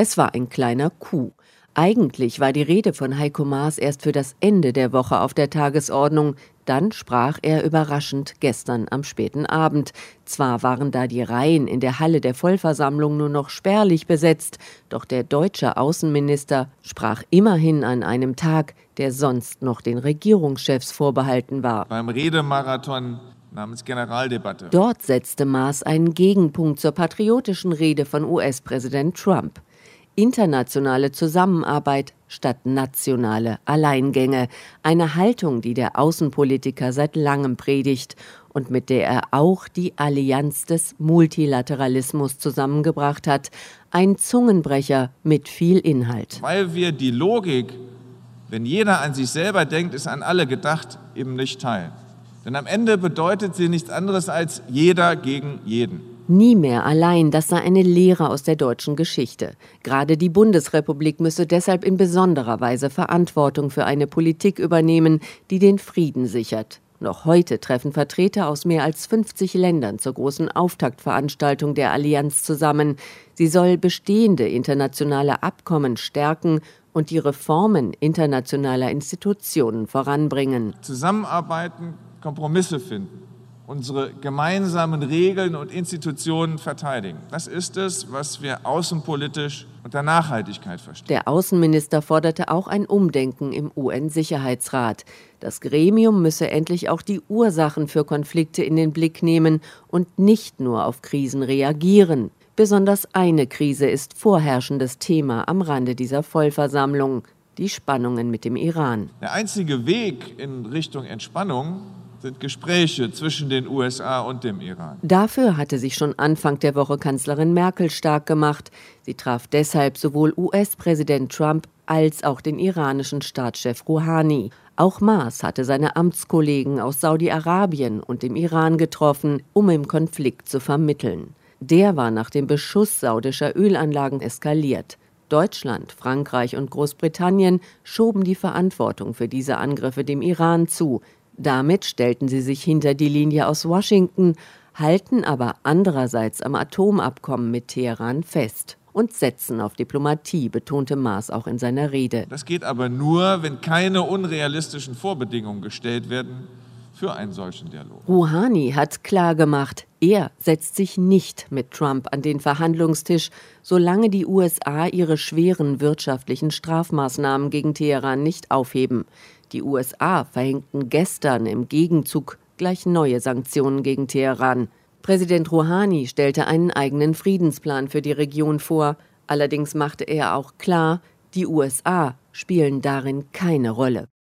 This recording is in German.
Es war ein kleiner Coup. Eigentlich war die Rede von Heiko Maas erst für das Ende der Woche auf der Tagesordnung. Dann sprach er überraschend gestern am späten Abend. Zwar waren da die Reihen in der Halle der Vollversammlung nur noch spärlich besetzt, doch der deutsche Außenminister sprach immerhin an einem Tag, der sonst noch den Regierungschefs vorbehalten war. Beim Redemarathon namens Generaldebatte. Dort setzte Maas einen Gegenpunkt zur patriotischen Rede von US-Präsident Trump. Internationale Zusammenarbeit statt nationale Alleingänge. Eine Haltung, die der Außenpolitiker seit langem predigt und mit der er auch die Allianz des Multilateralismus zusammengebracht hat. Ein Zungenbrecher mit viel Inhalt. Weil wir die Logik, wenn jeder an sich selber denkt, ist an alle gedacht, eben nicht teilen. Denn am Ende bedeutet sie nichts anderes als jeder gegen jeden. Nie mehr allein, das sei eine Lehre aus der deutschen Geschichte. Gerade die Bundesrepublik müsse deshalb in besonderer Weise Verantwortung für eine Politik übernehmen, die den Frieden sichert. Noch heute treffen Vertreter aus mehr als 50 Ländern zur großen Auftaktveranstaltung der Allianz zusammen. Sie soll bestehende internationale Abkommen stärken und die Reformen internationaler Institutionen voranbringen. Zusammenarbeiten, Kompromisse finden. Unsere gemeinsamen Regeln und Institutionen verteidigen. Das ist es, was wir außenpolitisch unter Nachhaltigkeit verstehen. Der Außenminister forderte auch ein Umdenken im UN-Sicherheitsrat. Das Gremium müsse endlich auch die Ursachen für Konflikte in den Blick nehmen und nicht nur auf Krisen reagieren. Besonders eine Krise ist vorherrschendes Thema am Rande dieser Vollversammlung: die Spannungen mit dem Iran. Der einzige Weg in Richtung Entspannung sind Gespräche zwischen den USA und dem Iran. Dafür hatte sich schon Anfang der Woche Kanzlerin Merkel stark gemacht. Sie traf deshalb sowohl US-Präsident Trump als auch den iranischen Staatschef Rouhani. Auch Maas hatte seine Amtskollegen aus Saudi-Arabien und dem Iran getroffen, um im Konflikt zu vermitteln. Der war nach dem Beschuss saudischer Ölanlagen eskaliert. Deutschland, Frankreich und Großbritannien schoben die Verantwortung für diese Angriffe dem Iran zu. Damit stellten sie sich hinter die Linie aus Washington, halten aber andererseits am Atomabkommen mit Teheran fest und setzen auf Diplomatie, betonte Maas auch in seiner Rede. Das geht aber nur, wenn keine unrealistischen Vorbedingungen gestellt werden für einen solchen Dialog. Rouhani hat klargemacht, er setzt sich nicht mit Trump an den Verhandlungstisch, solange die USA ihre schweren wirtschaftlichen Strafmaßnahmen gegen Teheran nicht aufheben. Die USA verhängten gestern im Gegenzug gleich neue Sanktionen gegen Teheran. Präsident Rouhani stellte einen eigenen Friedensplan für die Region vor. Allerdings machte er auch klar, die USA spielen darin keine Rolle.